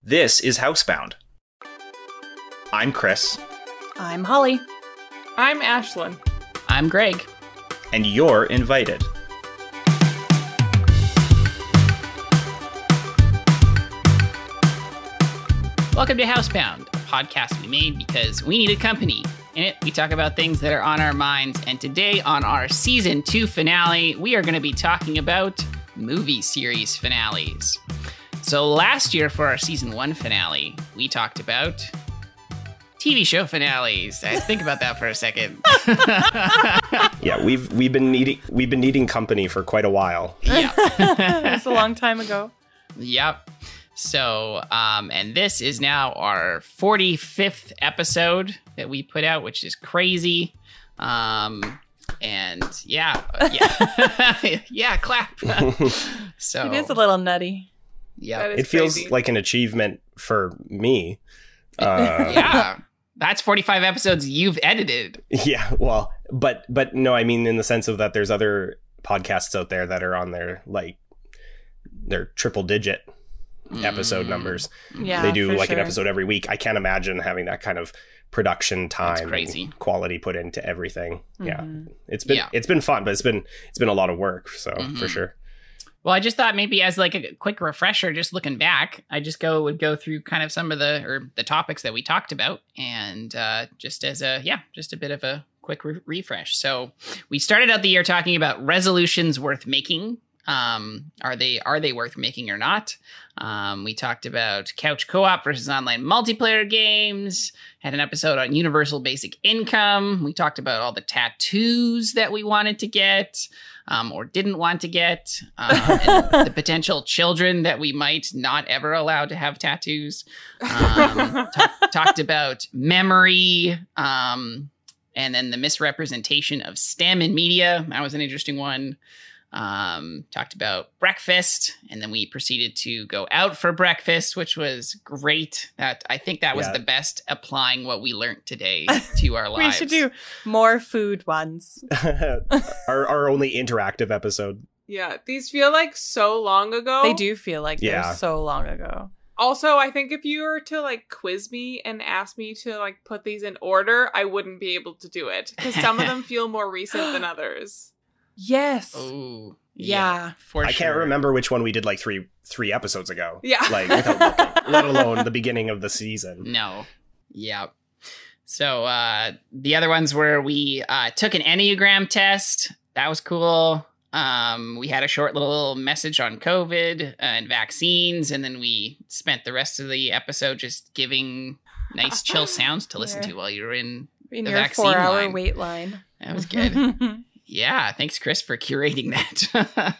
This is Housebound. I'm Chris. I'm Holly. I'm Ashlyn. I'm Greg. And you're invited. Welcome to Housebound, a podcast we made because we needed company. In it, we talk about things that are on our minds. And today, on our Season 2 finale, we are going to be talking about movie series finales. So last year, for our Season 1 finale, we talked about TV show finales. Think about that for a second. Yeah, we've been needing company for quite a while. Yeah. That's a long time ago. Yep. So, and this is now our 45th episode that we put out, which is crazy. And yeah, yeah, clap. So It is a little nutty. Yeah, It feels crazy. like an achievement for me. Yeah, that's 45 episodes you've edited. Yeah, well, but no, I mean in the sense of that there's other podcasts out there that are on their triple digit episode numbers. Yeah, They do for like an sure. episode every week. I can't imagine having that kind of production time crazy. and quality put into everything. Yeah. Mhm. It's been fun, but it's been a lot of work, so for Mhm. sure. Well, I just thought maybe as like a quick refresher, just looking back, I just would go through kind of some of the topics that we talked about, and just a bit of a quick refresh. So we started out the year talking about resolutions worth making. Are they worth making or not? We talked about couch co-op versus online multiplayer games. Had an episode on universal basic income. We talked about all the tattoos that we wanted to get. Or didn't want to get, and the potential children that we might not ever allow to have tattoos. Talked about memory, and then the misrepresentation of STEM in media. That was an interesting one. Talked about breakfast, and then we proceeded to go out for breakfast, which was great. I think that was the best applying what we learned today to our lives. We should do more food ones. our only interactive episode. Yeah, these feel like so long ago. They do feel like Yeah. they're so long ago. Also, I think if you were to like quiz me and ask me to like put these in order, I wouldn't be able to do it because some of them feel more recent than others. Yes. Oh, Yeah. for sure. I can't remember which one we did like three episodes ago. Yeah. Like without looking, let alone the beginning of the season. No. Yeah. So the other ones were we took an Enneagram test. That was cool. We had a short little message on COVID and vaccines, and then we spent the rest of the episode just giving nice chill sounds to listen to while you were in In the your vaccine 4-hour line. wait line. That was good. Yeah, thanks, Chris, for curating that.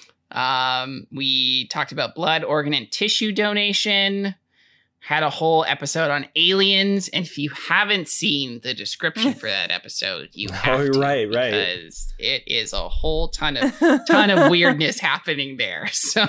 We talked about blood, organ, and tissue donation. Had a whole episode on aliens, and if you haven't seen the description for that episode, you have to, right. because it is a whole ton of weirdness happening there. So,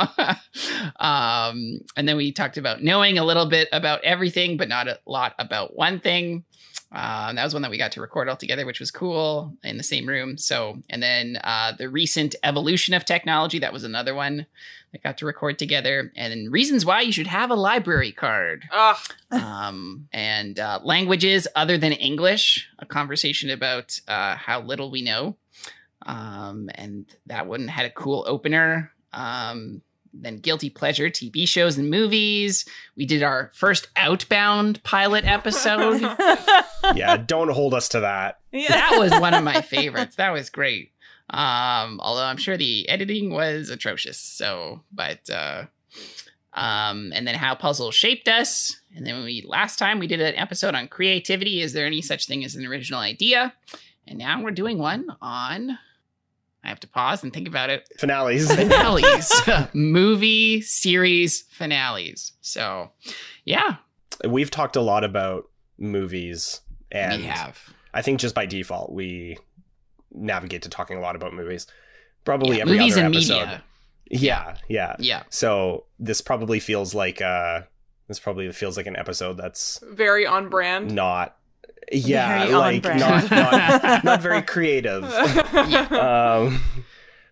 and then we talked about knowing a little bit about everything, but not a lot about one thing. That was one that we got to record all together, which was cool in the same room. So, and then the recent evolution of technology, that was another one that got to record together. And then reasons why you should have a library card. Ugh. And languages other than English, a conversation about how little we know. And that one had a cool opener. Then guilty pleasure TV shows and movies. We did our first Outbound pilot episode. Yeah, don't hold us to that. That was one of my favorites. That was great. Although I'm sure the editing was atrocious. So, but and then how puzzles shaped us. And then last time we did an episode on creativity. Is there any such thing as an original idea? And now we're doing one on, I have to pause and think about it. Finales. Finales. Movie series finales. So, yeah. We've talked a lot about movies, and We have. I think just by default we navigate to talking a lot about movies. Probably Yeah, every movies other and episode. media. Yeah. Yeah. So this probably feels like an episode that's Very on brand. not Very on like brand. not very creative.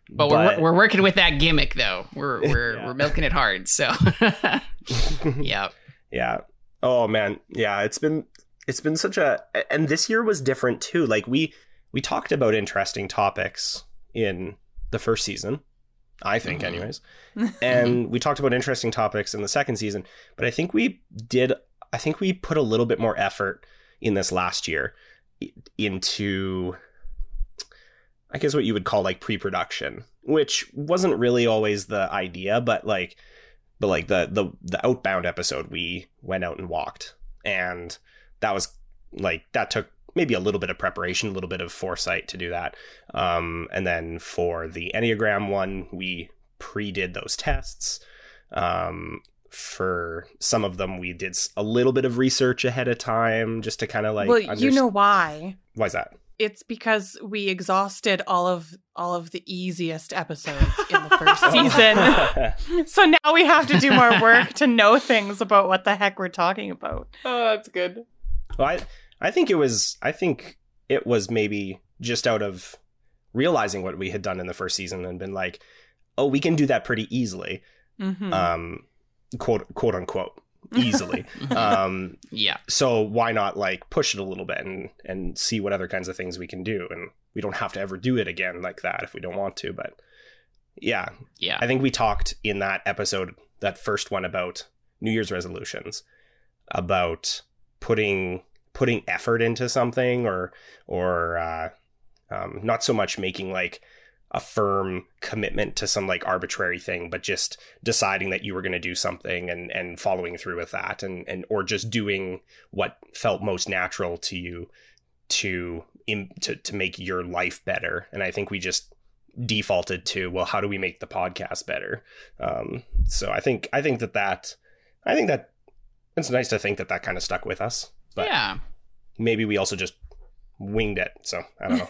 But we're working with that gimmick though. We're milking it hard. So yeah. Yeah. Oh man. Yeah, it's been such a, and this year was different too. Like we talked about interesting topics in the first season, I think anyways. And we talked about interesting topics in the second season, but I think we put a little bit more effort in this last year into, I guess what you would call like pre-production, which wasn't really always the idea, but the Outbound episode, we went out and walked, and that was like, that took maybe a little bit of preparation, a little bit of foresight to do that. And then for the Enneagram one, we pre-did those tests. For some of them, we did a little bit of research ahead of time just to kind of like... Well, you know why? Why is that? It's because we exhausted all of the easiest episodes in the first season. So now we have to do more work to know things about what the heck we're talking about. Oh, that's good. Well, I think it was maybe just out of realizing what we had done in the first season and been like, oh, we can do that pretty easily. Mm-hmm. Quote unquote easily. Yeah. So why not like push it a little bit and see what other kinds of things we can do, and we don't have to ever do it again like that if we don't want to. But yeah, I think we talked in that episode, that first one, about New Year's resolutions, about putting effort into something, or not so much making like a firm commitment to some like arbitrary thing, but just deciding that you were going to do something and following through with that, and or just doing what felt most natural to you to make your life better. And I think we just defaulted to, well, how do we make the podcast better? So I think that it's nice to think that kind of stuck with us, but yeah, maybe we also just winged it. So I don't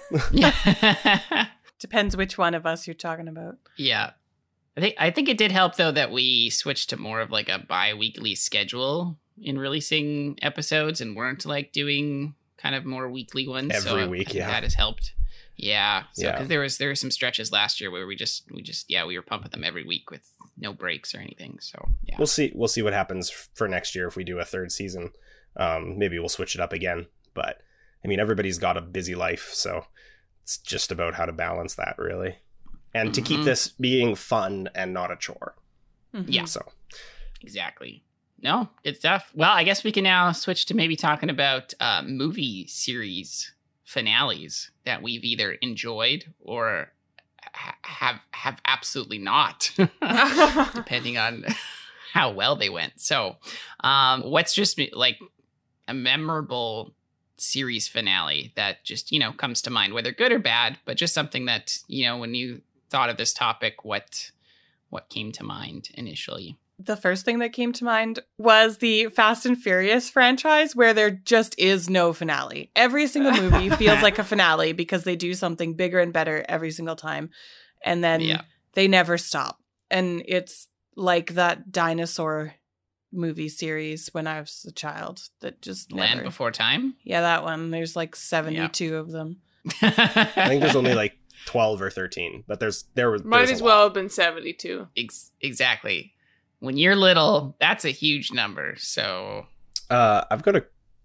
know. Depends which one of us you're talking about. Yeah. I think it did help though that we switched to more of like a bi-weekly schedule in releasing episodes, and weren't like doing kind of more weekly ones every week. Yeah, that has helped. Yeah. So because Yeah. there were some stretches last year where we were pumping them every week with no breaks or anything. So yeah, we'll see what happens for next year if we do a third season. Maybe we'll switch it up again. But I mean, everybody's got a busy life, so it's just about how to balance that, really, and to keep this being fun and not a chore. Mm-hmm. Yeah. So exactly. No, good stuff. Well, I guess we can now switch to maybe talking about movie series finales that we've either enjoyed or have absolutely not, depending on how well they went. So, what's just like a memorable series finale that just, comes to mind, whether good or bad, but just something that, when you thought of this topic, what came to mind initially? The first thing that came to mind was the Fast and Furious franchise, where there just is no finale. Every single movie feels like a finale because they do something bigger and better every single time. And then they never stop. And it's like that dinosaur movie series when I was a child that just Land Before Time? Yeah, that one. There's like 72 of them. I think there's only like 12 or 13, but might as well have been 72. Exactly. When you're little, that's a huge number. So I've got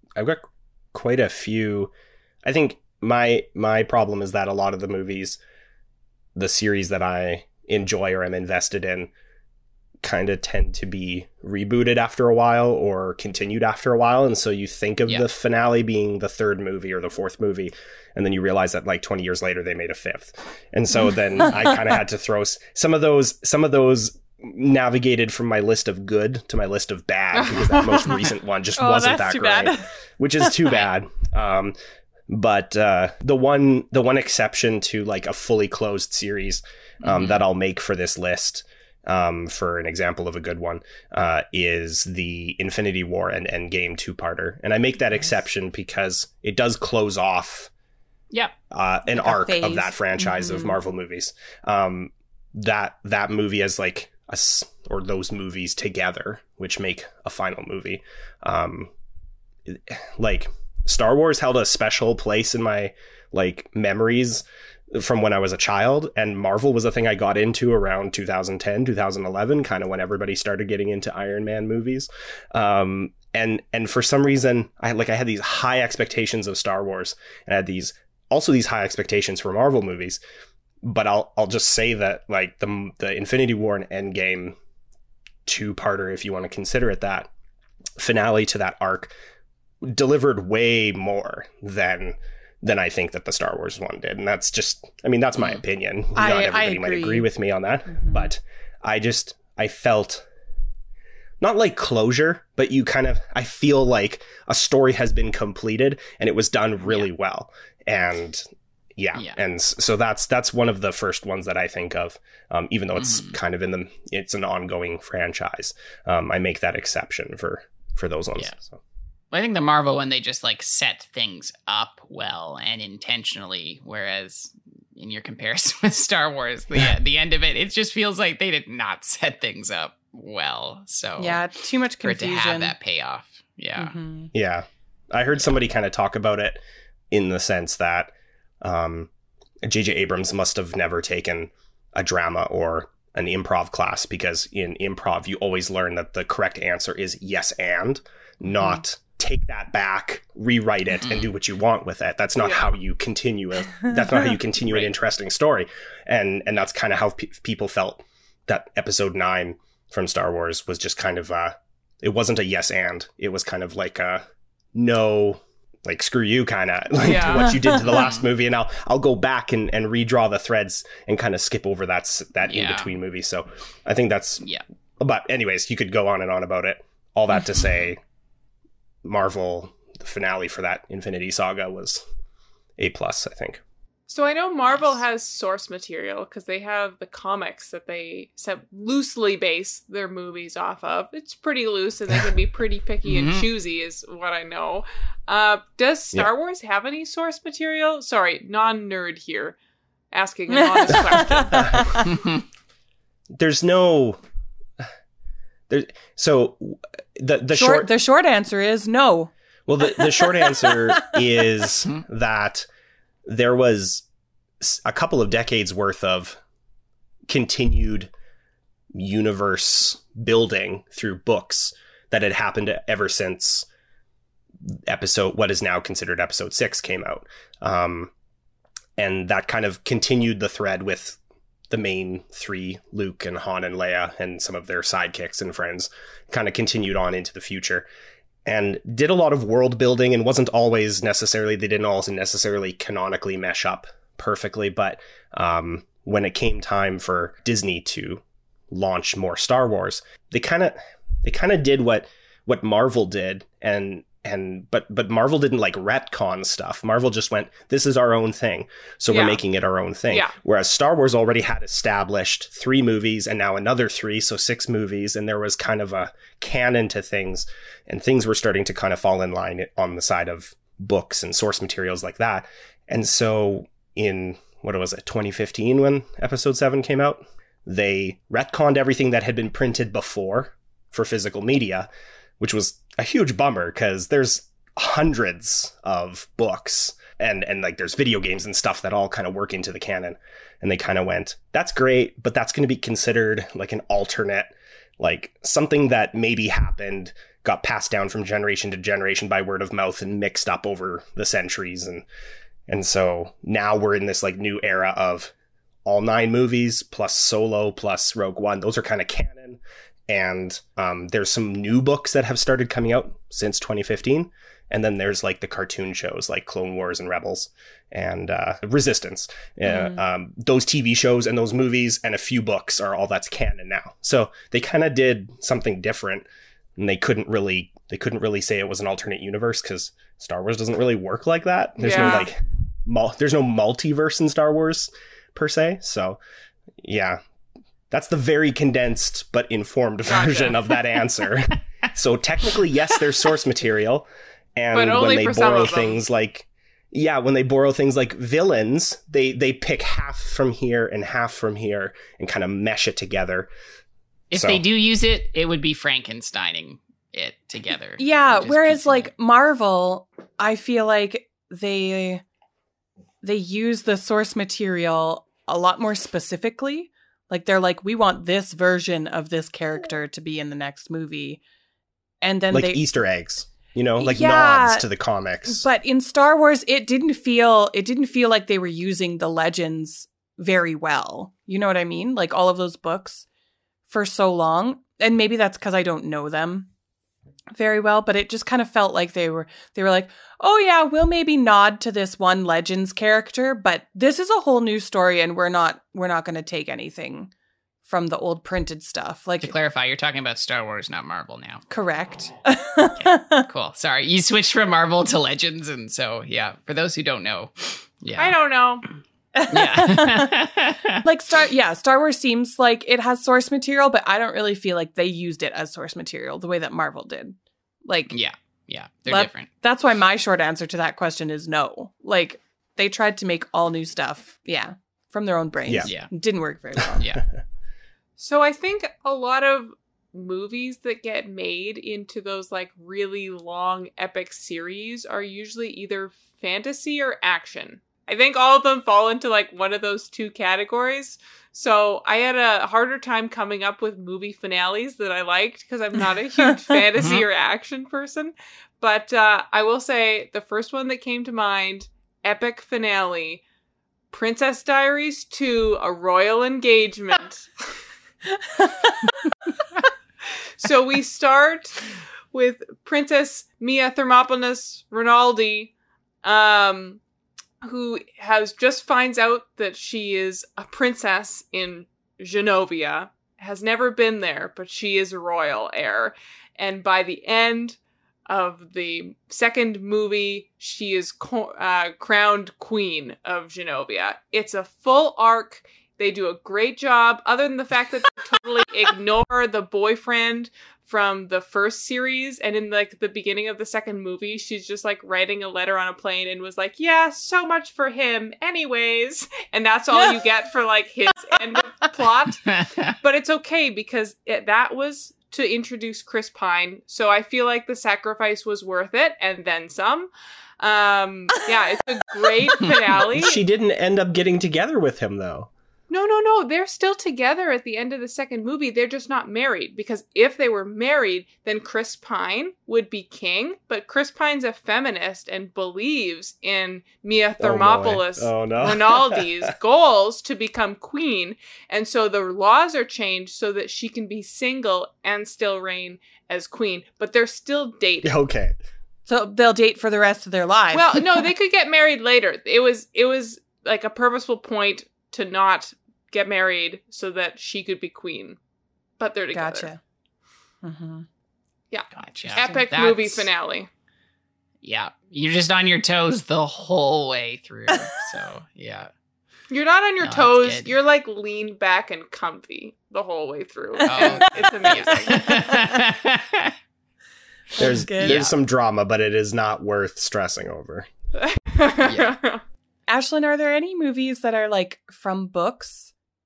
quite a few. I think my problem is that a lot of the movies, the series that I enjoy or am invested in, kind of tend to be rebooted after a while or continued after a while, and so you think of the finale being the third movie or the fourth movie, and then you realize that like 20 years later they made a fifth, and so then I kind of had to throw some of those navigated from my list of good to my list of bad, because that most recent one just wasn't that great, bad. Which is too bad. But the one exception to like a fully closed series that I'll make for this list, for an example of a good one, is the Infinity War and Endgame two-parter. And I make that exception because it does close off an arc of that franchise of Marvel movies. That movie as like or those movies together, which make a final movie. Like Star Wars held a special place in my like memories from when I was a child, and Marvel was a thing I got into around 2010, 2011, kind of when everybody started getting into Iron Man movies. And for some reason, I had these high expectations of Star Wars, and I had these high expectations for Marvel movies. But I'll just say that like the Infinity War and Endgame two-parter, if you want to consider it that, finale to that arc delivered way more than I think that the Star Wars one did. And that's just, I mean, that's my opinion. Not everybody might agree with me on that, but I felt not like closure, but I feel like a story has been completed and it was done really well. And and so that's one of the first ones that I think of, even though it's kind of it's an ongoing franchise. I make that exception for those ones. Yeah. So. I think the Marvel one, they just like set things up well and intentionally, whereas in your comparison with Star Wars, the end of it, it just feels like they did not set things up well. So yeah, too much confusion. For it to have that payoff. Yeah. Mm-hmm. Yeah. I heard somebody kind of talk about it in the sense that J.J. Abrams must have never taken a drama or an improv class, because in improv, you always learn that the correct answer is yes and, not take that back, rewrite it, and do what you want with it. That's not how you continue it. That's not how you continue an interesting story. And that's kind of how people felt that episode 9 from Star Wars was just kind of, it wasn't a yes and. It was kind of like a no, like screw you kind of, like what you did to the last movie. And I'll go back and redraw the threads and kind of skip over that in-between movie. So I think that's, but anyways, you could go on and on about it. All that to say, Marvel, the finale for that Infinity Saga was A+, I think. So I know Marvel has source material because they have the comics that they loosely base their movies off of. It's pretty loose and they can be pretty picky and choosy is what I know. Does Star Wars have any source material? Sorry, non-nerd here, asking an honest question. So the short answer is no. Well, the short answer is that there was a couple of decades worth of continued universe building through books that had happened ever since what is now considered episode 6 came out. And that kind of continued the thread with the main 3, Luke and Han and Leia and some of their sidekicks and friends, kind of continued on into the future and did a lot of world building, and they didn't always necessarily canonically mesh up perfectly. But when it came time for Disney to launch more Star Wars, they kind of did what Marvel did, but Marvel didn't like retcon stuff. Marvel just went, this is our own thing, so we're making it our own thing. Yeah. Whereas Star Wars already had established 3 movies and now another 3, so 6 movies, and there was kind of a canon to things, and things were starting to kind of fall in line on the side of books and source materials like that. And so in, 2015 when episode 7 came out, they retconned everything that had been printed before for physical media, which was a huge bummer because there's hundreds of books and like there's video games and stuff that all kind of work into the canon. And they kind of went, that's great, but that's going to be considered like an alternate, like something that maybe happened, got passed down from generation to generation by word of mouth and mixed up over the centuries. And so now we're in this like new era of all 9 movies plus Solo plus Rogue One. Those are kind of canon. And there's some new books that have started coming out since 2015. And then there's like the cartoon shows like Clone Wars and Rebels and Resistance. Those TV shows and those movies and a few books are all that's canon now. So they kind of did something different, and they couldn't really say it was an alternate universe because Star Wars doesn't really work like that. There's there's no multiverse in Star Wars per se. So yeah. That's the very condensed but informed version of that answer. So technically, yes, there's source material. And when they borrow things like, when they borrow things like villains, they pick half from here and half from here and kind of mesh it together. If they do use it, it would be Frankensteining it together. Yeah, whereas like Marvel, I feel like they use the source material a lot more specifically. Like they're like, we want this version of this character to be in the next movie. And then like Easter eggs, like nods to the comics. But in Star Wars, it didn't feel like they were using the legends very well. You know what I mean? Like all of those books for so long. And maybe that's because I don't know them very well, but it just kind of felt like they were like, oh yeah, we'll maybe nod to this one Legends character, but this is a whole new story and we're not going to take anything from the old printed stuff. Like, to clarify, you're talking about Star Wars, not Marvel now. Correct. Okay, cool. Sorry, you switched from Marvel to Legends, and so yeah, for those who don't know, yeah. I don't know. Yeah. Like Star Wars seems like it has source material, but I don't really feel like they used it as source material the way that Marvel did. Like, yeah, they're different. That's why my short answer to that question is no. Like, they tried to make all new stuff, from their own brains. Yeah. It didn't work very well. Yeah. So I think a lot of movies that get made into those like really long epic series are usually either fantasy or action. I think all of them fall into like one of those two categories. So I had a harder time coming up with movie finales that I liked because I'm not a huge fantasy or action person. But I will say the first one that came to mind, epic finale, Princess Diaries 2, A Royal Engagement. So we start with Princess Mia Thermopolis Rinaldi, who just finds out that she is a princess in Genovia, has never been there, but she is a royal heir. And by the end of the second movie, she is crowned queen of Genovia. It's a full arc. They do a great job, other than the fact that they totally ignore the boyfriend from the first series. And in like the beginning of the second movie, she's just like writing a letter on a plane and was like, yeah, so much for him anyways. And that's all you get for like his end of plot. But it's okay because that was to introduce Chris Pine. So I feel like the sacrifice was worth it and then some. It's a great finale. She didn't end up getting together with him though. No. They're still together at the end of the second movie. They're just not married. Because if they were married, then Chris Pine would be king. But Chris Pine's a feminist and believes in Mia Thermopolis Rinaldi's goals to become queen. And so the laws are changed so that she can be single and still reign as queen. But they're still dating. Okay. So they'll date for the rest of their lives. Well, no, they could get married later. It was like a purposeful point to not get married so that she could be queen. But they're together. Gotcha. Mm-hmm. Yeah. Gotcha. Epic movie finale. Yeah. You're just on your toes the whole way through. So, yeah. You're not on your toes. You're like leaned back and comfy the whole way through. Oh. It's amazing. There's some drama, but it is not worth stressing over. Yeah. Ashlyn, are there any movies that are like from books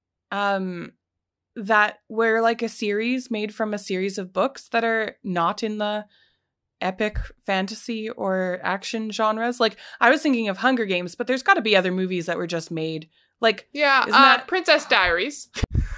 that were like a series made from a series of books that are not in the epic fantasy or action genres? Like I was thinking of Hunger Games, but there's got to be other movies that were just made like Princess Diaries.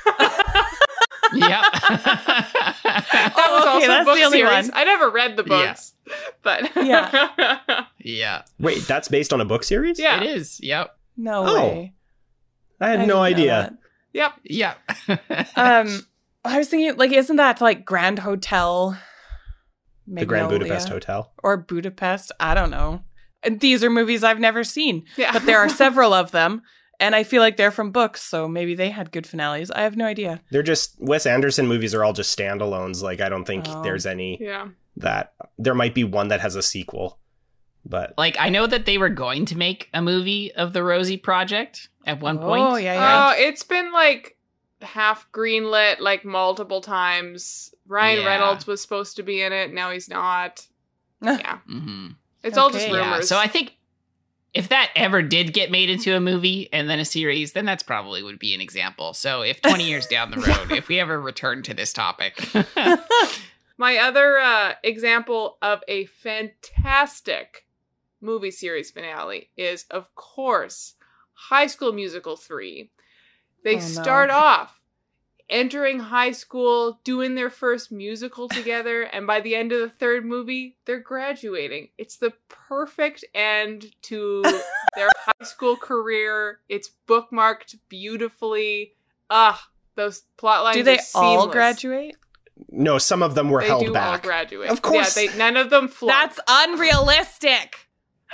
Yep. That was also a book series. I never read the books, but yeah. Wait, that's based on a book series? Yeah, it is. Yep. No way. I had no idea. Yep. Yeah. I was thinking, like, isn't that like Grand Hotel? The Grand Budapest Hotel. Or Budapest? I don't know. And these are movies I've never seen. Yeah. But there are several of them. And I feel like they're from books, so maybe they had good finales. I have no idea. They're just, Wes Anderson movies are all just standalones. Like, I don't think there's any that, there might be one that has a sequel, but. Like, I know that they were going to make a movie of the Rosie Project at one point. Oh, yeah. It's been like half greenlit like multiple times. Ryan Reynolds was supposed to be in it. Now he's not. Yeah. Mm-hmm. It's all just rumors. Yeah. So I think if that ever did get made into a movie and then a series, then that's probably would be an example. So if 20 years down the road, if we ever return to this topic. My other example of a fantastic movie series finale is, of course, High School Musical 3. They start off entering high school, doing their first musical together, and by the end of the third movie, they're graduating. It's the perfect end to their high school career. It's bookmarked beautifully. Those plot lines. Do they all seamless. graduate? No, some of them were They held do back. all graduate. Of course. Yeah, none of them flunk. That's unrealistic.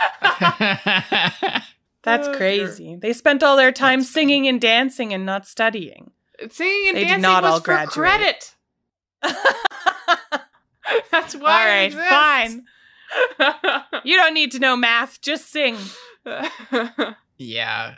That's Oh, crazy. dear. They spent all their time singing and dancing and not studying. Singing and They did dancing not was all for graduate. credit. That's All why right, it exists. fine. You don't need to know math. Just sing. Yeah,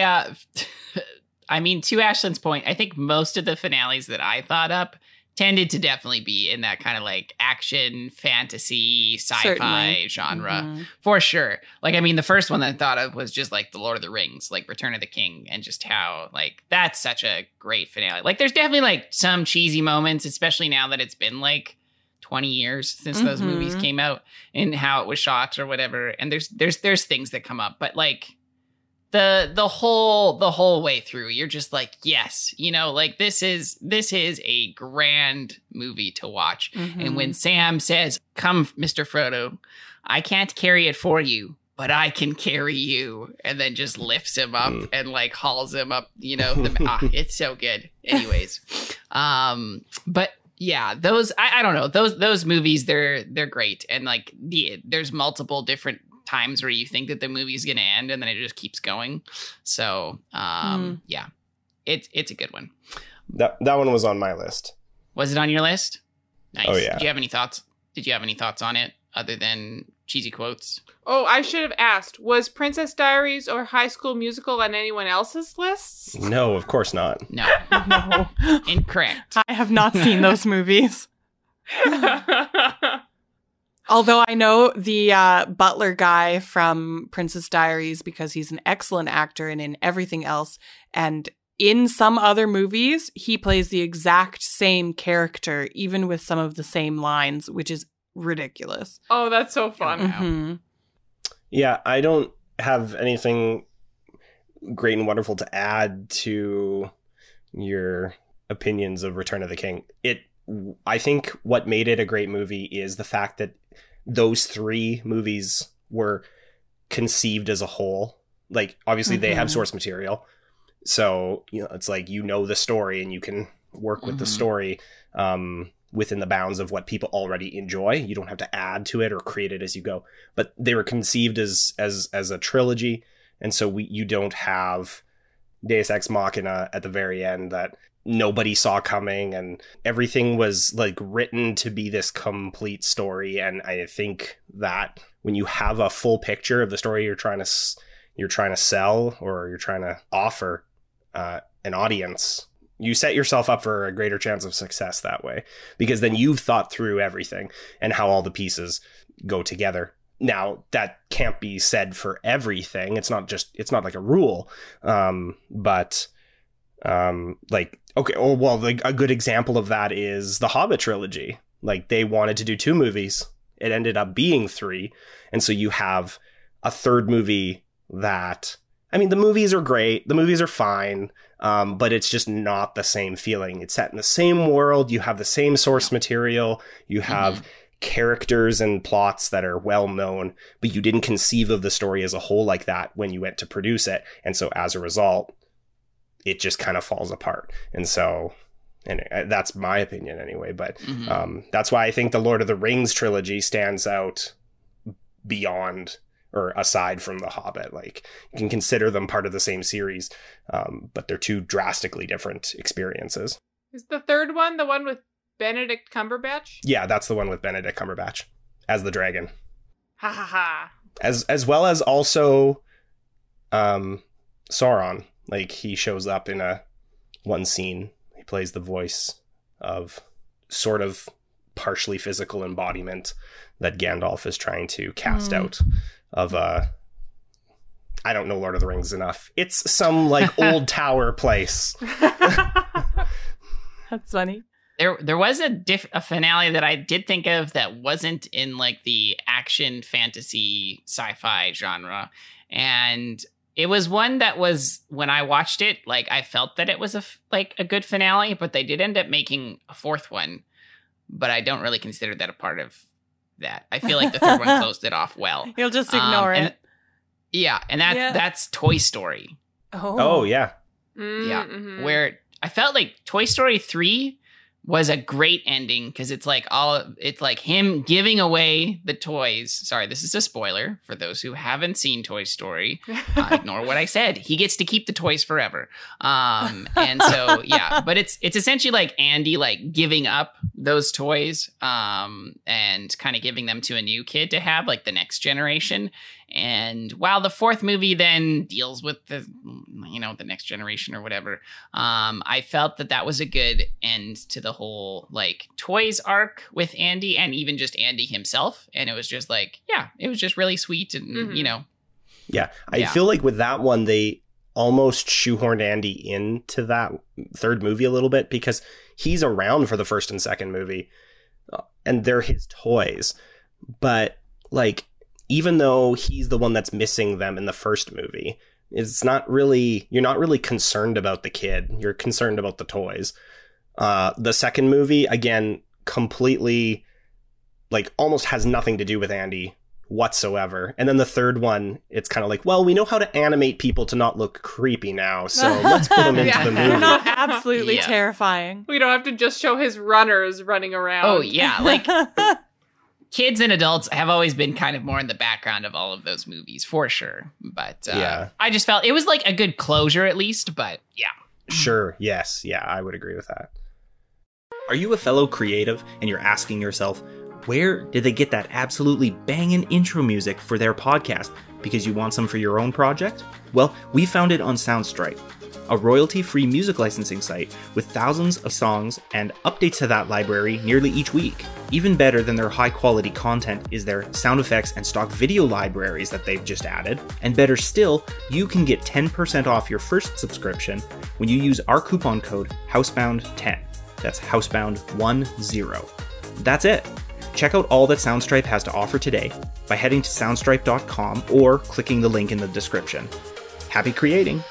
I mean, to Ashlyn's point, I think most of the finales that I thought up tended to definitely be in that kind of like action, fantasy, sci-fi Certainly. genre, Mhm. for sure. Like, I mean, the first one that I thought of was just like The Lord of the Rings, like Return of the King, and just how like that's such a great finale. Like, there's definitely like some cheesy moments, especially now that it's been like 20 years since those Mhm. movies came out and how it was shot or whatever. And there's things that come up, but like the whole way through, you're just like, yes, you know, like this is a grand movie to watch. Mhm. And when Sam says, "Come, Mr. Frodo, I can't carry it for you, but I can carry you," and then just lifts him up and like hauls him up, you know, it's so good. Anyways, but yeah, those I don't know, those movies, they're great, and like there's multiple different times where you think that the movie's gonna end and then it just keeps going. So yeah, it's a good one. That one was on my list. Was it on your list? Nice. Oh, yeah. Did you have any thoughts on it other than cheesy quotes? Oh, I should have asked, was Princess Diaries or High School Musical on anyone else's lists? No, of course not. No. No. Incorrect. I have not seen those movies. Although I know the butler guy from Princess Diaries because he's an excellent actor and in everything else. And in some other movies, he plays the exact same character, even with some of the same lines, which is ridiculous. Oh, that's so fun. Mhm. Yeah, I don't have anything great and wonderful to add to your opinions of Return of the King. I think what made it a great movie is the fact that those three movies were conceived as a whole. Like, obviously they have source material, so you know it's like, you know, the story and you can work with the story within the bounds of what people already enjoy. You don't have to add to it or create it as you go. But they were conceived as a trilogy, and so you don't have Deus Ex Machina at the very end that nobody saw coming, and everything was like written to be this complete story. And I think that when you have a full picture of the story you're trying to sell or you're trying to offer an audience, you set yourself up for a greater chance of success that way, because then you've thought through everything and how all the pieces go together. Now, that can't be said for everything. It's not like a rule. But like, okay, oh, well, like a good example of that is the Hobbit trilogy. Like, they wanted to do 2 movies. It ended up being 3. And so you have a third movie that, I mean, the movies are great. The movies are fine. But it's just not the same feeling. It's set in the same world. You have the same source material. You have characters and plots that are well known, but you didn't conceive of the story as a whole like that when you went to produce it. And so as a result, it just kind of falls apart. And so, and that's my opinion anyway, but that's why I think the Lord of the Rings trilogy stands out beyond or aside from the Hobbit. Like, you can consider them part of the same series, but they're 2 drastically different experiences. Is the third one the one with Benedict Cumberbatch? Yeah, that's the one with Benedict Cumberbatch as the dragon. Ha ha ha. As well as also Sauron. Like, he shows up in one scene. He plays the voice of sort of partially physical embodiment that Gandalf is trying to cast out of I don't know Lord of the Rings enough. It's some like old tower place. That's funny. There was a finale that I did think of that wasn't in like the action, fantasy, sci-fi genre. And it was one that was, when I watched it, like I felt that it was a good finale, but they did end up making a fourth one. But I don't really consider that a part of that. I feel like the third one closed it off well. You'll just ignore it. And that's Toy Story. Oh yeah. Yeah. Mm-hmm. Where I felt like Toy Story 3 was a great ending because it's like him giving away the toys. Sorry, this is a spoiler for those who haven't seen Toy Story. Ignore what I said. He gets to keep the toys forever. And so, yeah, but it's essentially like Andy like giving up those toys and kind of giving them to a new kid to have, like the next generation. And while the fourth movie then deals with the next generation or whatever, I felt that was a good end to the whole like toys arc with Andy and even just Andy himself. And it was just like, yeah, it was just really sweet and, Yeah, I feel like with that one, they almost shoehorned Andy into that third movie a little bit because he's around for the first and second movie and they're his toys. But like, even though he's the one that's missing them in the first movie, you're not really concerned about the kid. You're concerned about the toys. The second movie, again, completely like almost has nothing to do with Andy whatsoever. And then the third one, it's kind of like, well, we know how to animate people to not look creepy now, so let's put them into the movie. They're not absolutely terrifying. We don't have to just show his runners running around. Oh, yeah. Like, kids and adults have always been kind of more in the background of all of those movies, for sure. But I just felt it was like a good closure, at least. But yeah. Sure. Yes. Yeah, I would agree with that. Are you a fellow creative and you're asking yourself, where did they get that absolutely banging intro music for their podcast? Because you want some for your own project? Well, we found it on Soundstripe, a royalty-free music licensing site with thousands of songs and updates to that library nearly each week. Even better than their high-quality content is their sound effects and stock video libraries that they've just added. And better still, you can get 10% off your first subscription when you use our coupon code HOUSEBOUND10. That's HOUSEBOUND10. That's it. Check out all that Soundstripe has to offer today by heading to soundstripe.com or clicking the link in the description. Happy creating!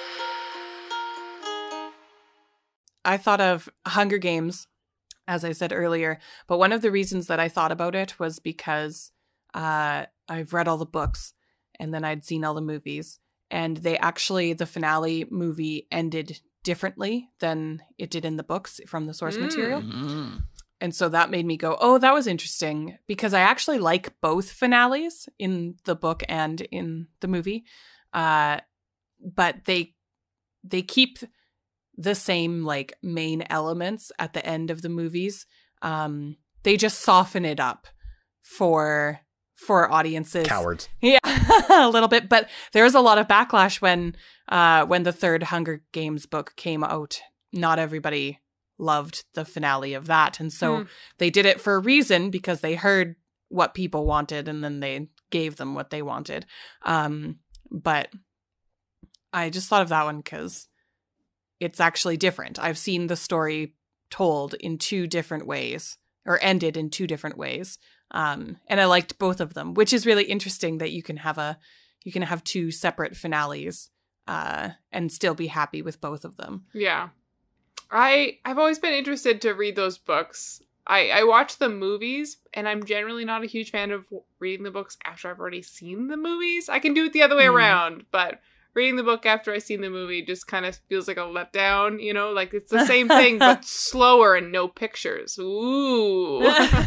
I thought of Hunger Games, as I said earlier, but one of the reasons that I thought about it was because I've read all the books and then I'd seen all the movies, and the finale movie ended differently than it did in the books from the source material. Mm-hmm. And so that made me go, oh, that was interesting, because I actually like both finales in the book and in the movie. But they keep the same like main elements at the end of the movies. They just soften it up for audiences. Cowards. Yeah, a little bit. But there was a lot of backlash when the third Hunger Games book came out. Not everybody loved the finale of that. And so they did it for a reason, because they heard what people wanted and then they gave them what they wanted. But I just thought of that one because it's actually different. I've seen the story told in two different ways, or ended in two different ways. And I liked both of them, which is really interesting that you can have two separate finales and still be happy with both of them. Yeah. I've always been interested to read those books. I watch the movies, and I'm generally not a huge fan of reading the books after I've already seen the movies. I can do it the other way around, but reading the book after I've seen the movie just kind of feels like a letdown, like it's the same thing, but slower and no pictures. Ooh.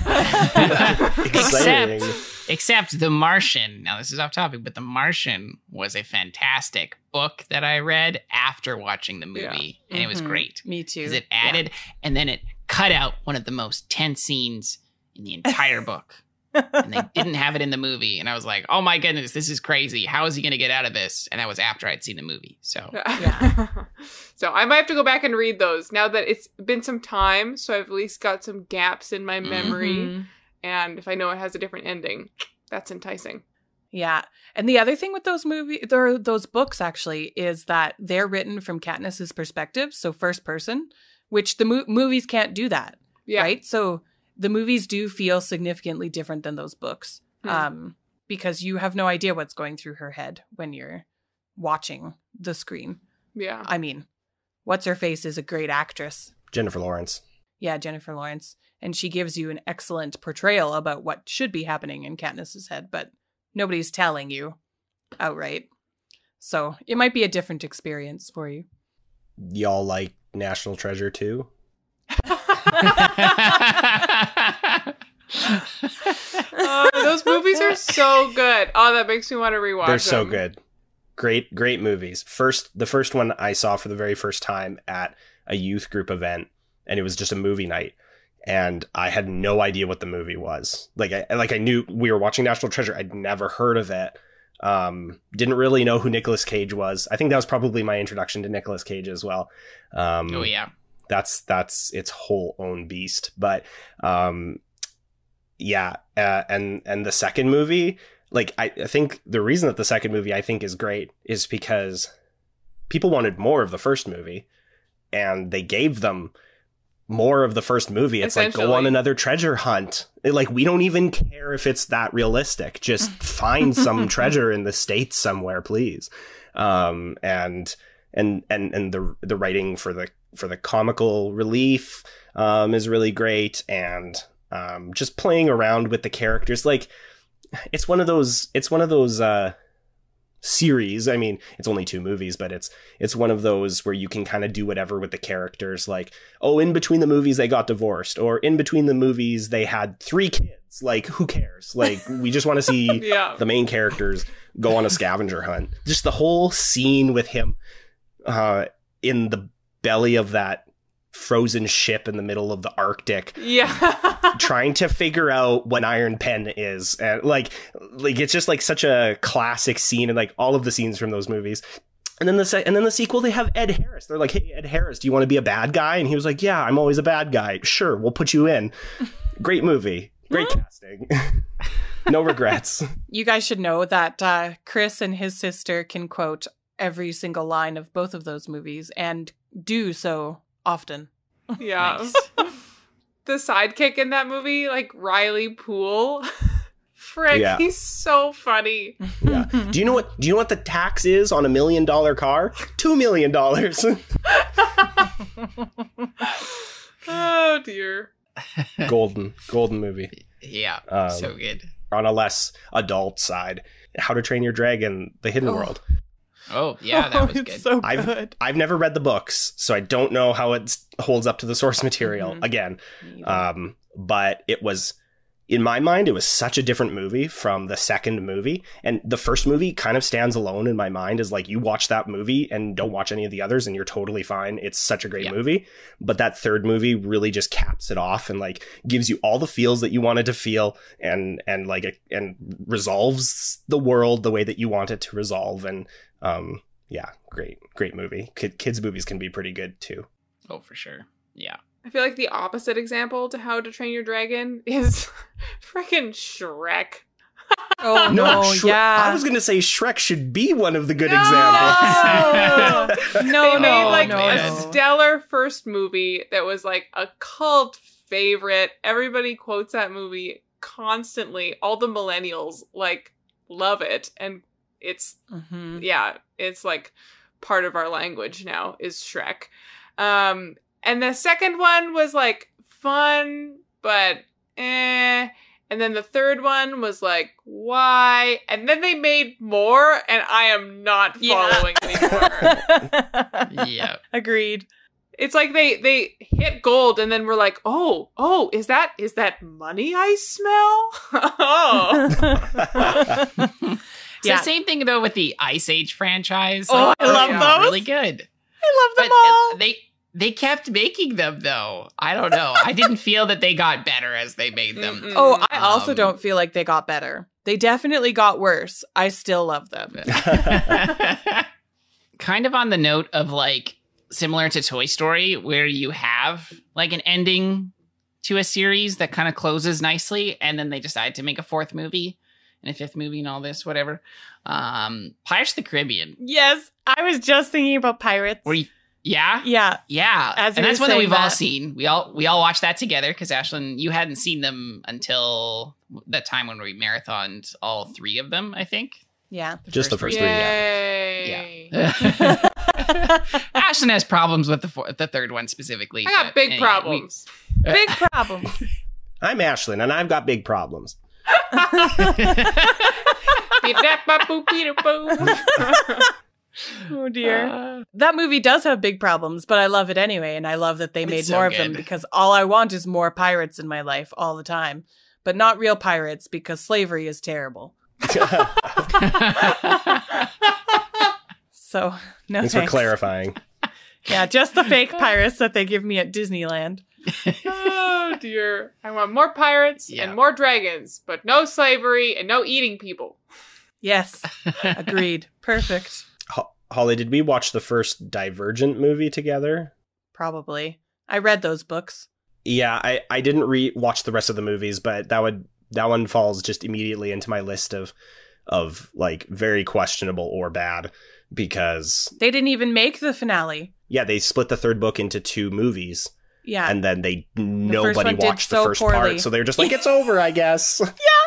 Except The Martian. Now, this is off topic, but The Martian was a fantastic book that I read after watching the movie, and it was great. Me too. Because it added, and then it cut out one of the most tense scenes in the entire book. And they didn't have it in the movie. And I was like, oh my goodness, this is crazy. How is he going to get out of this? And that was after I'd seen the movie. So, yeah. So I might have to go back and read those now that it's been some time. So I've at least got some gaps in my memory. Mm-hmm. And if I know it has a different ending, that's enticing. Yeah. And the other thing with those books actually is that they're written from Katniss's perspective. So first person, which the movies can't do that. Yeah. Right. So the movies do feel significantly different than those books. because you have no idea what's going through her head when you're watching the screen. Yeah. I mean, what's her face is a great actress. Jennifer Lawrence. Yeah, Jennifer Lawrence. And she gives you an excellent portrayal about what should be happening in Katniss's head, but nobody's telling you outright. So it might be a different experience for you. Y'all like National Treasure too? Those movies are so good. Oh, that makes me want to rewatch them. They're so good. Great movies. The first one I saw for the very first time at a youth group event, and it was just a movie night. And I had no idea what the movie was. I knew we were watching National Treasure. I'd never heard of it. Didn't really know who Nicolas Cage was. I think that was probably my introduction to Nicolas Cage as well. Oh yeah. That's its whole own beast. But and the second movie, I think the reason that the second movie I think is great is because people wanted more of the first movie, and they gave them more of the first movie. It's like, go on another treasure hunt. We don't even care if it's that realistic. Just find some treasure in the States somewhere, please. And the writing for the comical relief is really great, and just playing around with the characters. It's one of those series. I mean, it's only 2 movies, but it's one of those where you can kind of do whatever with the characters. In between the movies they got divorced, or in between the movies they had 3 kids. Who cares? We just want to see the main characters go on a scavenger hunt. Just the whole scene with him in the belly of that frozen ship in the middle of the Arctic, trying to figure out what Iron Pen is, and it's just such a classic scene, and all of the scenes from those movies. And then the sequel, they have Ed Harris. They're like, hey, Ed Harris, do you want to be a bad guy? And he was like, yeah, I'm always a bad guy. Sure, we'll put you in. Great movie, great casting. No regrets. You guys should know that Chris and his sister can quote every single line of both of those movies, and do so often. Yeah. Nice. The sidekick in that movie, Riley Poole. Frick, he's so funny. Yeah. Do you know what the tax is on $1 million car? $2 million. Oh dear. Golden movie. Yeah. So good. On a less adult side, How to Train Your Dragon: The Hidden World. Oh, yeah, that was good. So good. I've never read the books, so I don't know how it holds up to the source material again. But it was, in my mind, it was such a different movie from the second movie. And the first movie kind of stands alone in my mind as you watch that movie and don't watch any of the others and you're totally fine. It's such a great movie. But that third movie really just caps it off and gives you all the feels that you wanted to feel, and resolves the world the way that you want it to resolve. And great movie. Kids movies can be pretty good too. Oh, for sure. Yeah. I feel like the opposite example to How to Train Your Dragon is freaking Shrek. Oh no, I was gonna say Shrek should be one of the good examples. They made a stellar first movie that was a cult favorite. Everybody quotes that movie constantly. All the millennials love it, and it's it's part of our language now is Shrek. And the second one was fun, but eh. And then the third one was why? And then they made more, and I am not following anymore. Yeah. Agreed. It's they hit gold, and then we're like, oh, is that money I smell? Oh. It's the same thing though with the Ice Age franchise. Oh, I love those. Really good. I love them all. They kept making them though. I don't know. I didn't feel that they got better as they made them. Mm-mm. Oh, I also don't feel like they got better. They definitely got worse. I still love them. Kind of on the note of similar to Toy Story, where you have an ending to a series that kind of closes nicely, and then they decide to make a 4th movie and a 5th movie and all this, whatever. Pirates of the Caribbean. Yes, I was just thinking about Pirates. Where Yeah. Yeah. As And you that's were one that saying we've all that. seen. We all watched that together because Ashlyn, you hadn't seen them until that time when we marathoned all 3 of them, I think. Yeah. Just the first 3, yeah. Yay. Ashlyn has problems with the third one specifically. I got but big anyway, problems. Big problems. I'm Ashlyn, and I've got big problems. Oh dear. That movie does have big problems, but I love it anyway, and I love that they It's made so more of them good. because all I want is more pirates in my life all the time. But not real pirates because slavery is terrible. So, no Thanks thanks. for clarifying. Yeah, just the fake pirates that they give me at Disneyland. Oh dear. I want more pirates Yeah. and more dragons, but no slavery and no eating people. Yes, agreed. Perfect. Holly, did we watch the first Divergent movie together? Probably. I read those books. Yeah, I didn't watch the rest of the movies, but that one falls just immediately into my list of like very questionable or bad because They didn't even make the finale. yeah, they split the third book into 2 movies Yeah. and then first nobody one did watched the so first poorly. part, so they're just like it's over, I guess.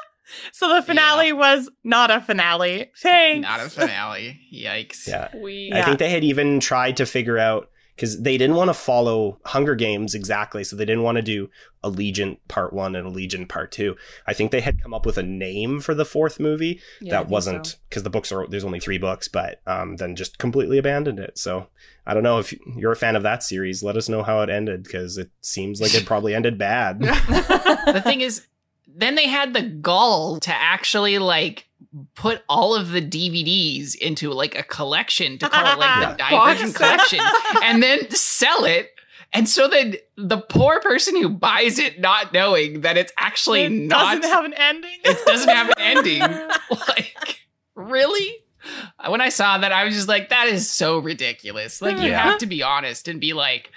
So the finale was not a finale. Thanks. Not a finale. Yikes. Yeah. We I think they had even tried to figure out because they didn't want to follow Hunger Games exactly, so they didn't want to do Allegiant Part 1 and Allegiant Part 2. I think they had come up with a name for the 4th movie Yeah, I that think wasn't so. because there's only 3 books, but then just completely abandoned it. So I don't know if you're a fan of that series. Let us know how it ended because it seems like it probably ended bad. The thing is, then they had the gall to actually like put all of the DVDs into like a collection to call it like the Divergent Box set. collection and then sell it. And so then the poor person who buys it not knowing that it's actually It not doesn't have an ending. it doesn't have an ending. Like, really? When I saw that, I was just like, that is so ridiculous. Like, you Yeah. have to be honest and be like,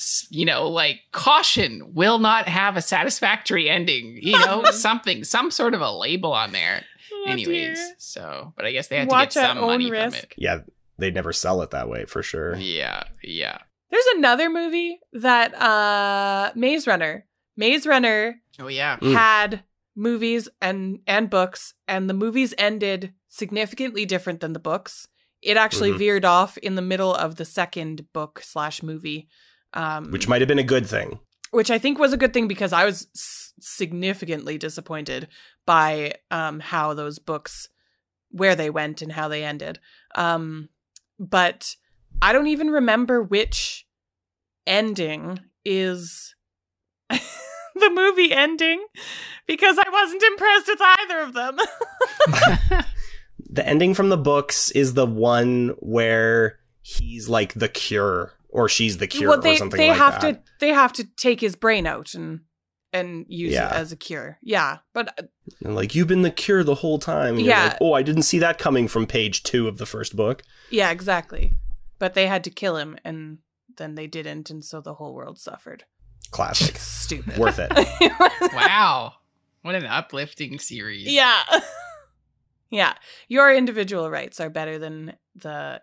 like, caution will not have a satisfactory ending. Some sort of a label on there. Oh, Anyways, dear. so, but I guess they had Watch to get at some own money risk. from it. Yeah, they'd never sell it that way for sure. Yeah. There's another movie that Maze Runner. Maze Runner Oh, yeah. Mm. had movies and books, and the movies ended significantly different than the books. It actually Mhm. veered off in the middle of the second book / movie. Which might have been a good thing. Which I think was a good thing because I was significantly disappointed by how those books, where they went and how they ended. But I don't even remember which ending is the movie ending because I wasn't impressed with either of them. The ending from the books is the one where he's like the cure or she's the cure Well, or something they like have that. they have to take his brain out and use Yeah. it as a cure. Yeah, but And like, you've been the cure the whole time. And Yeah. You're like, oh, I didn't see that coming from page 2 of the first book. yeah, exactly. But they had to kill him, and then they didn't, and so the whole world suffered. Classic. Stupid. Worth it. Wow. What an uplifting series. Yeah. Yeah. Your individual rights are better than the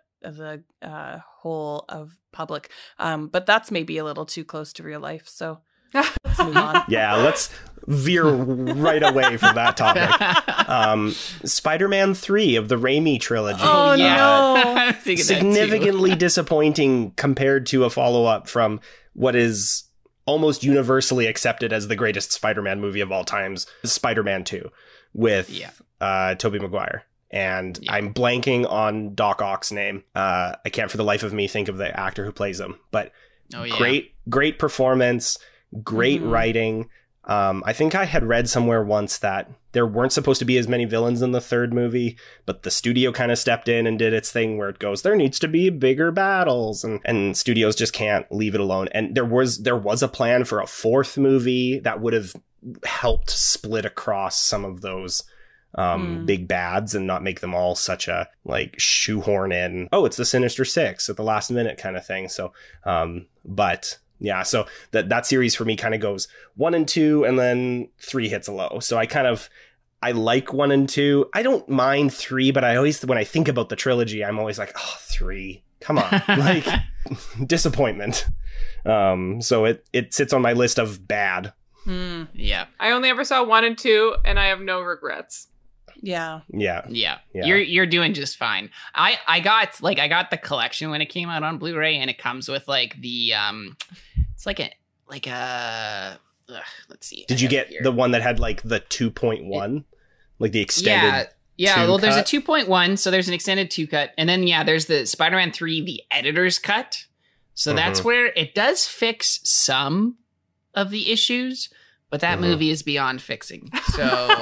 whole of public. But that's maybe a little too close to real life. So let's move on. Yeah, let's veer right away from that topic. Spider-Man 3 of the Raimi trilogy. Oh, yeah. no. I was thinking that too. Significantly disappointing compared to a follow-up from what is almost universally accepted as the greatest Spider-Man movie of all times, Spider-Man 2, with Tobey Maguire. And I'm blanking on Doc Ock's name. I can't for the life of me think of the actor who plays him. But great performance, great writing. I think I had read somewhere once that there weren't supposed to be as many villains in the third movie, but the studio kind of stepped in and did its thing where it goes, there needs to be bigger battles, and studios just can't leave it alone. And there was a plan for a 4th movie that would have helped split across some of those big bads and not make them all such a like shoehorn in, oh, it's the Sinister Six at the last minute kind of thing. So but yeah, so that series for me kind of goes 1 and 2, and then 3 hits a low. So I like 1 and 2. I don't mind 3, but I always, when I think about the trilogy, I'm always like, oh, 3, Come on. Like, disappointment. So it sits on my list of bad. Yeah. I only ever saw 1 and 2, and I have no regrets. Yeah. Yeah. You're doing just fine. I got the collection when it came out on Blu-ray, and it comes with like the it's like a let's see. Did you get the one that had like the 2.1? Like the extended Yeah, well, there's a cut? 2.1, so there's an extended 2 cut. And then, there's the Spider-Man 3, the editor's cut. So that's where it does fix some of the issues, but that movie is beyond fixing. So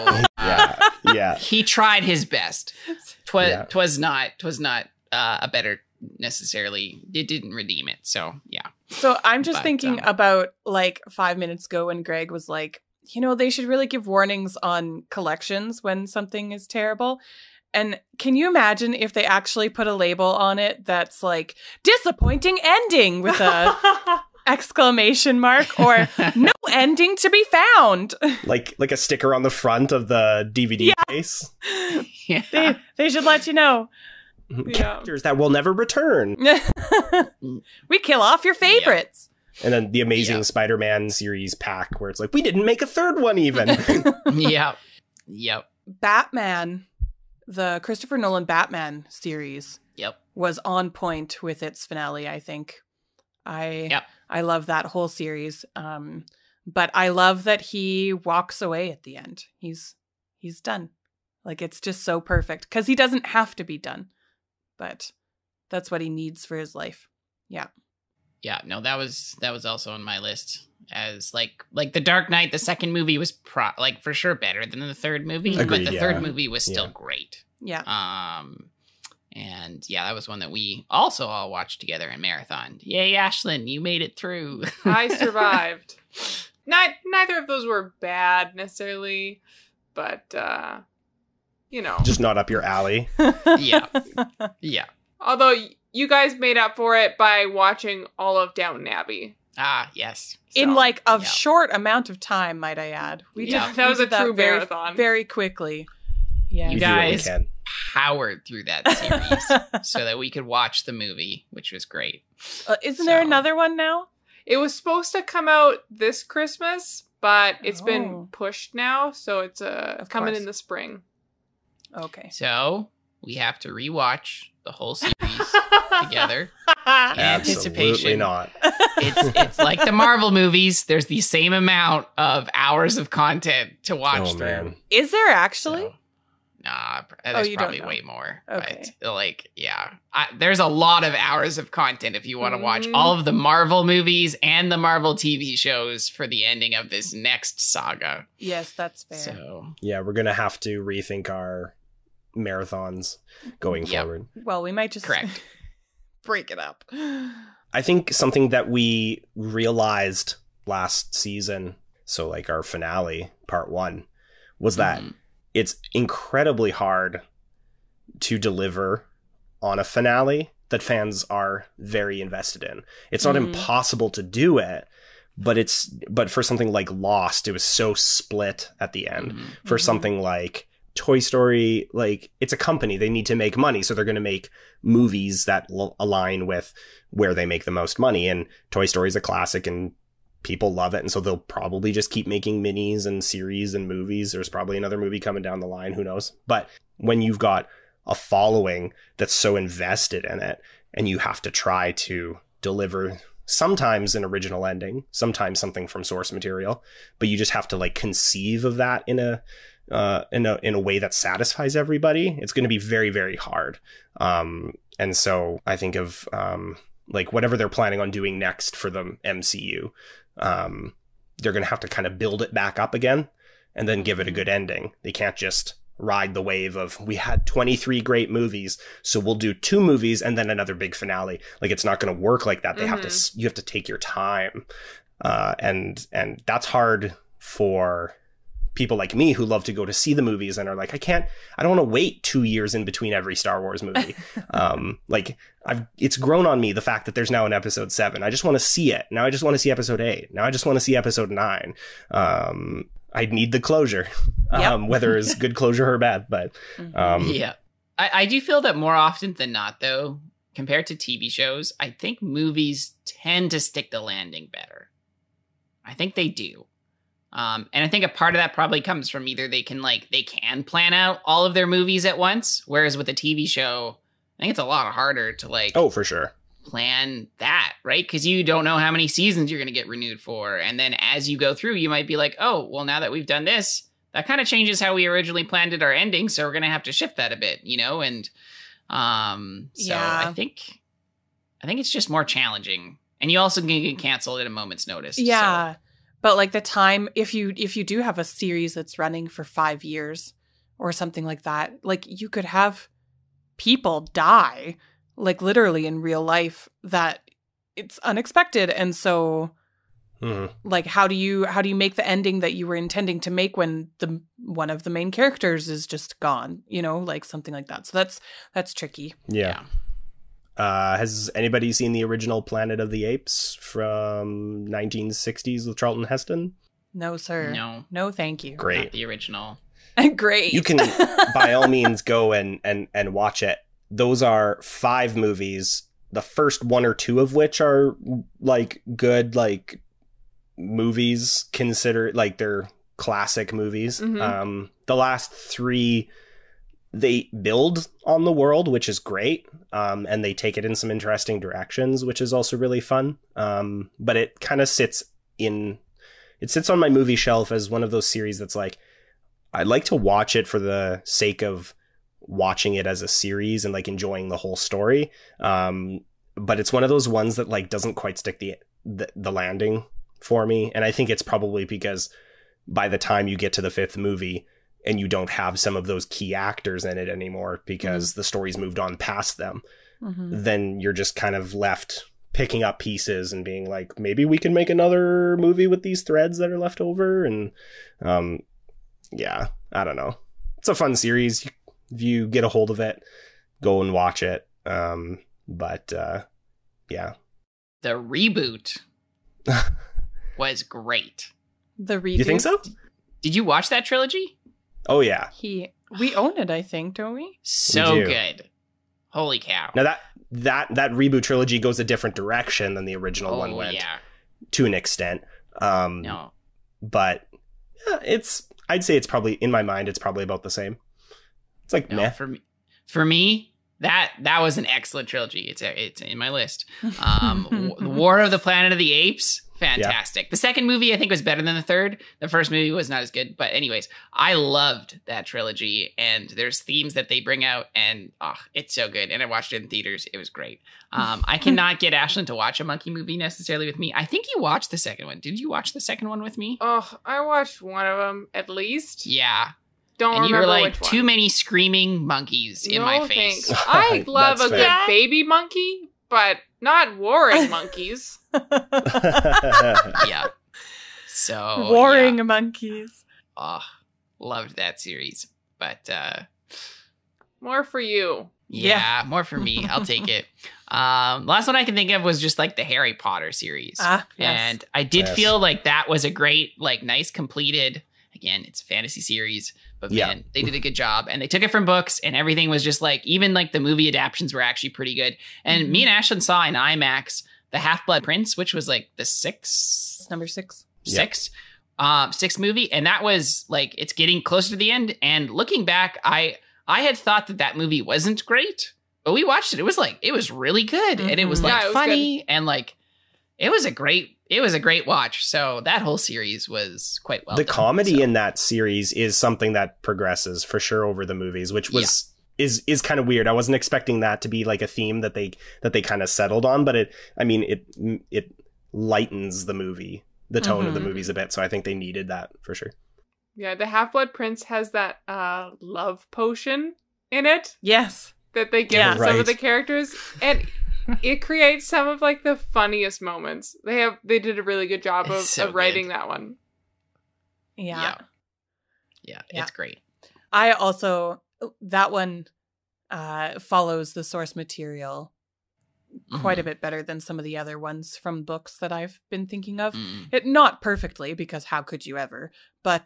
Yeah. he tried his best. Twas not a better necessarily. It didn't redeem it. So, yeah. So I'm just But, thinking about like 5 minutes ago when Greg was like, they should really give warnings on collections when something is terrible. And can you imagine if they actually put a label on it that's like disappointing ending with a exclamation mark or no ending to be found? Like a sticker on the front of the DVD case. Yeah. They should let you know. Characters that will never return. We kill off your favorites. And then the Amazing Spider-Man series pack where it's like, we didn't make a third one even. Yep. Batman, the Christopher Nolan Batman series was on point with its finale, I think. I love that whole series. But I love that he walks away at the end. He's done. Like, it's just so perfect because he doesn't have to be done, but that's what he needs for his life. Yeah. Yeah, no, that was also on my list as like The Dark Knight. The second movie was for sure better than the third movie, Agreed, but the third movie was still great. Yeah. And that was one that we also all watched together in marathon. Yay, Ashlyn, you made it through. I survived. Neither of those were bad necessarily, but Just not up your alley. Yeah. Although you guys made up for it by watching all of Downton Abbey. Ah, yes. In like a short amount of time, might I add. That was a true marathon. Very quickly. Yeah. You guys powered through that series so that we could watch the movie, which was great. Isn't there another one now? It was supposed to come out this Christmas, but it's been pushed now, so it's coming in the spring. Okay. So we have to rewatch the whole series together. Absolutely Anticipation. not. It's like the Marvel movies. There's the same amount of hours of content to watch through. Man. Is there actually? So, nah, there's you probably don't know. way more. Okay. But there's a lot of hours of content if you want to watch all of the Marvel movies and the Marvel TV shows for the ending of this next saga. Yes, that's fair. So Yeah, we're going to have to rethink our marathons going forward. Well, we might just break it up. I think something that we realized last season, so like our finale, part 1, was that it's incredibly hard to deliver on a finale that fans are very invested in. It's not impossible to do it, but for something like Lost, it was so split at the end. For something like Toy Story, like, it's a company, they need to make money, so they're going to make movies that align with where they make the most money, and Toy Story is a classic and people love it, and so they'll probably just keep making minis and series and movies. There's probably another movie coming down the line, who knows. But when you've got a following that's so invested in it, and you have to try to deliver sometimes an original ending, sometimes something from source material, but you just have to like conceive of that in a way that satisfies everybody, it's going to be very, very hard. And so I think of like whatever they're planning on doing next for the MCU, they're going to have to kind of build it back up again and then give it a good ending. They can't just ride the wave of, we had 23 great movies, so we'll do 2 movies and then another big finale. Like, it's not going to work like that. You have to take your time. And that's hard for people like me who love to go to see the movies and are like, I don't want to wait 2 years in between every Star Wars movie. It's grown on me, the fact that there's now an episode 7. I just want to see it. Now I just want to see episode 8. Now I just want to see episode 9. I need the closure, whether it's good closure or bad, but, I do feel that more often than not, though, compared to TV shows, I think movies tend to stick the landing better. I think they do. And I think a part of that probably comes from either they can plan out all of their movies at once, whereas with a TV show, I think it's a lot harder to Oh, for sure. plan that, right? Because you don't know how many seasons you're going to get renewed for. And then as you go through, you might be like, oh, well, now that we've done this, that kind of changes how we originally planned our ending. So we're going to have to shift that a bit, And so I think it's just more challenging. And you also can get canceled at a moment's notice. Yeah. So. But like the time, if you do have a series that's running for 5 years or something like that, like you could have people die, like literally in real life, that it's unexpected. And so like how do you make the ending that you were intending to make when one of the main characters is just gone, like something like that. So that's tricky. Yeah. Has anybody seen the original Planet of the Apes from 1960s with Charlton Heston? No, sir. No, thank you. Great. Not the original. Great. You can by all means go and watch it. Those are 5 movies, the first 1 or 2 of which are like good like movies, considered like they're classic movies. Mm-hmm. The last 3, they build on the world, which is great, and they take it in some interesting directions, which is also really fun. But it kind of sits on my movie shelf as one of those series that's like, I'd like to watch it for the sake of watching it as a series and like enjoying the whole story. But it's one of those ones that like doesn't quite stick the landing for me. And I think it's probably because by the time you get to the 5th movie and you don't have some of those key actors in it anymore because the story's moved on past them, then you're just kind of left picking up pieces and being like, maybe we can make another movie with these threads that are left over. And yeah, I don't know. It's a fun series. If you get a hold of it, go and watch it. But yeah. The reboot was great. The reboot. You think so? Did you watch that trilogy? Oh yeah. We own it, I think, don't we? So We do. good. Holy cow. Now that reboot trilogy goes a different direction than the original one went, to an extent. No. But yeah, I'd say it's probably, in my mind, it's probably about the same. It's like meh. For me, that was an excellent trilogy. It's in my list. War of the Planet of the Apes, fantastic. Yeah. The second movie I think was better than the third. The first movie was not as good, but anyways, I loved that trilogy, and there's themes that they bring out, and it's so good. And I watched it in theaters. It was great. I cannot get Ashlyn to watch a monkey movie necessarily with me. I think you watched the second one. Did you watch the second one with me? Oh, I watched one of them at least. Yeah. Don't and remember you were like, which one. Too many screaming monkeys in my face. Thanks. I love a That's good fair. baby monkey, but not warring monkeys. Yeah. So Warring monkeys. Loved that series. But More for you. yeah, more for me. I'll take it. Last one I can think of was just like the Harry Potter series. Yes. And I did Yes. feel like that was a great, like nice completed, again, it's a fantasy series, but Yeah. man, they did a good job. And they took it from books and everything was just like, even like the movie adaptions were actually pretty good. And me and Ashlyn saw in IMAX the Half-Blood Prince, which was like the sixth Number 6. sixth movie. And that was like, it's getting closer to the end. And looking back, I had thought that movie wasn't great, but we watched it. It was like, it was really good. And it was Mhm. like Yeah, it was funny and like, it was a great watch. So that whole series was quite well The done. comedy So, in that series is something that progresses for sure over the movies, which was is kind of weird. I wasn't expecting that to be like a theme that they kind of settled on, but it lightens the movie, the tone of the movies a bit. So I think they needed that for sure. Yeah, the Half-Blood Prince has that love potion in it Yes. that they give Yeah. to some of Right. the characters, and it creates some of like the funniest moments. They did a really good job It's so of writing good. that one. Yeah. Yeah, Yeah. it's great. I also, that one follows the source material quite a bit better than some of the other ones from books that I've been thinking of. Mm. It not perfectly, because how could you ever? But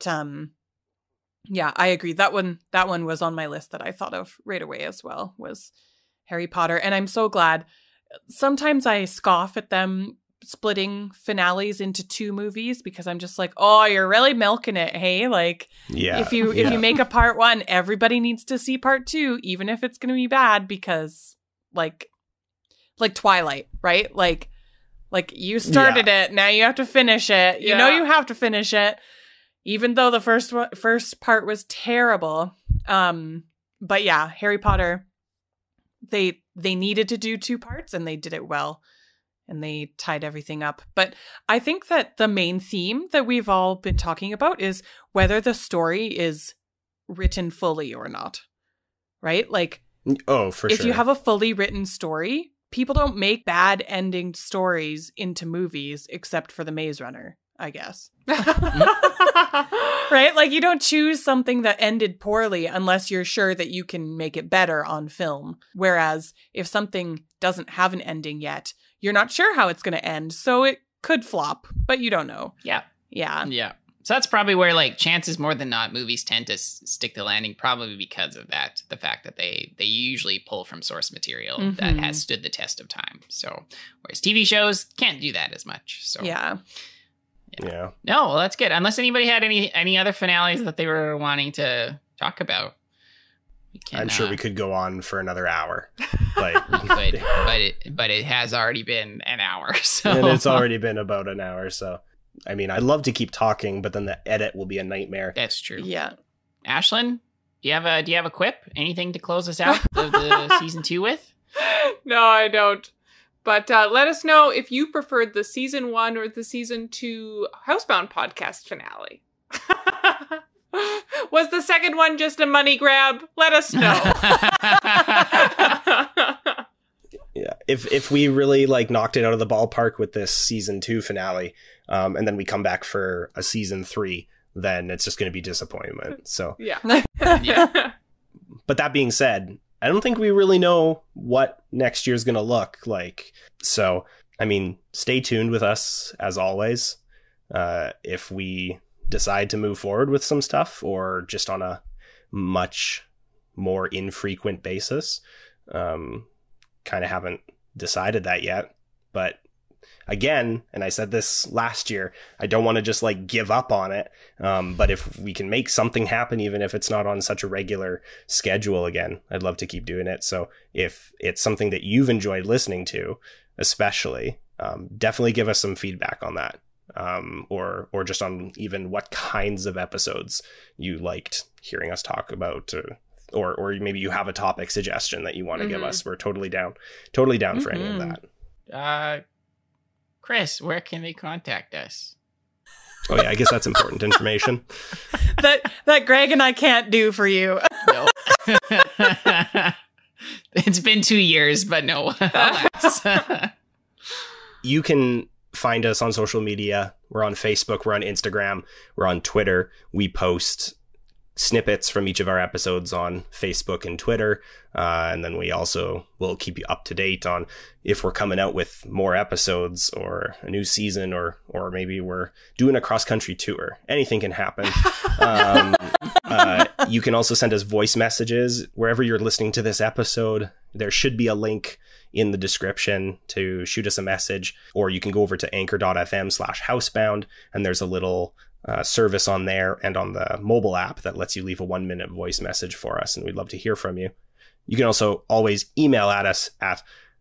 yeah, I agree. That one was on my list that I thought of right away as well. Was Harry Potter. And I'm so glad. Sometimes I scoff at them splitting finales into 2 movies because I'm just like, oh, you're really milking it. Hey, like if you make a part 1, everybody needs to see part 2, even if it's going to be bad, because like Twilight, right? Like you started it, now you have to finish it. You know you have to finish it, even though the first part was terrible. But yeah, Harry Potter, they needed to do 2 parts and they did it well. And they tied everything up. But I think that the main theme that we've all been talking about is whether the story is written fully or not. Right? Like, oh, for sure. If you have a fully written story, people don't make bad ending stories into movies except for The Maze Runner, I guess. Right? Like, you don't choose something that ended poorly unless you're sure that you can make it better on film. Whereas if something doesn't have an ending yet, you're not sure how it's going to end, so it could flop, but you don't know. Yeah. Yeah. So that's probably where, like, chances more than not, movies tend to stick the landing, probably because of that. The fact that they usually pull from source material that has stood the test of time. So, whereas TV shows can't do that as much. So Yeah. No, well, that's good. Unless anybody had any other finales that they were wanting to talk about. I'm sure we could go on for another hour. Like, but it has already been an hour. So. And it's already been about an hour. So, I mean, I'd love to keep talking, but then the edit will be a nightmare. That's true. Yeah. Ashlyn, do you have a quip? Anything to close us out of the season 2 with? No, I don't. But let us know if you preferred the season 1 or the season 2 Housebound podcast finale. Was the second one just a money grab? Let us know. Yeah, if we really like knocked it out of the ballpark with this season 2 finale, and then we come back for a season 3, then it's just going to be disappointment. So yeah. But that being said, I don't think we really know what next year's going to look like. So, I mean, stay tuned with us as always. If we decide to move forward with some stuff or just on a much more infrequent basis, kind of haven't decided that yet. But again, and I said this last year, I don't want to just like give up on it. But if we can make something happen, even if it's not on such a regular schedule again, I'd love to keep doing it. So if it's something that you've enjoyed listening to, especially, definitely give us some feedback on that. Or just on even what kinds of episodes you liked hearing us talk about, or maybe you have a topic suggestion that you want to give us. We're totally down for any of that. Chris, where can they contact us? Oh yeah, I guess that's important information. that Greg and I can't do for you. No. It's been 2 years, but no. You can find us on social media. We're on Facebook, we're on Instagram, we're on Twitter. We post snippets from each of our episodes on Facebook and Twitter. And then we also will keep you up to date on if we're coming out with more episodes or a new season, or maybe we're doing a cross-country tour. Anything can happen. You can also send us voice messages wherever you're listening to this episode. There should be a link in the description to shoot us a message, or you can go over to anchor.fm/housebound, and there's a little service on there and on the mobile app that lets you leave a 1-minute voice message for us, and we'd love to hear from you. You can also always email at us at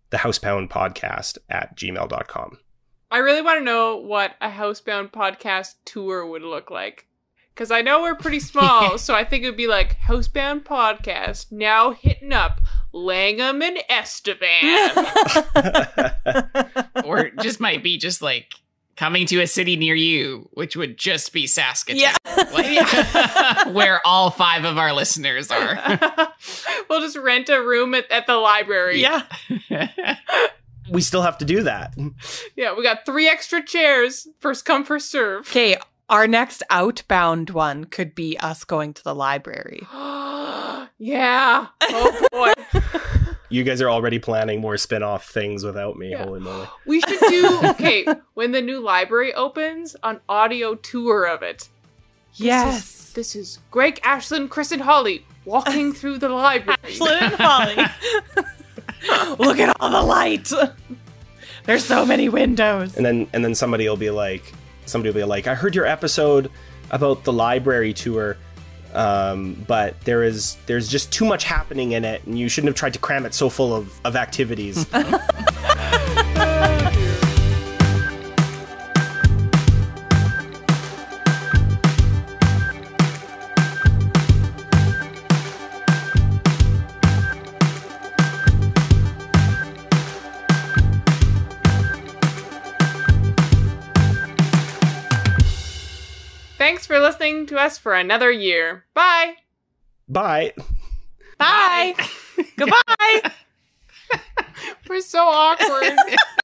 thehouseboundpodcast@gmail.com. I really want to know what a Housebound podcast tour would look like. Because I know we're pretty small, so I think it would be like, Housebound podcast, now hitting up Langham and Estevan. Or it just might be just like coming to a city near you, which would just be Saskatoon. Yeah. Where all 5 of our listeners are. We'll just rent a room at the library. Yeah. We still have to do that. Yeah, we got 3 extra chairs. First come, first serve. Okay, our next outbound one could be us going to the library. Yeah. Oh, boy. You guys are already planning more spin-off things without me. Yeah. Holy moly. We should do, when the new library opens, an audio tour of it. Yes. This is Greg, Ashlyn, Chris, and Holly walking through the library. Ashlyn and Holly. Look at all the light. There's so many windows. And then somebody will be like, I heard your episode about the library tour, but there's just too much happening in it, and you shouldn't have tried to cram it so full of activities. Thanks for listening to us for another year. Bye. Bye. Bye. Goodbye. We're so awkward.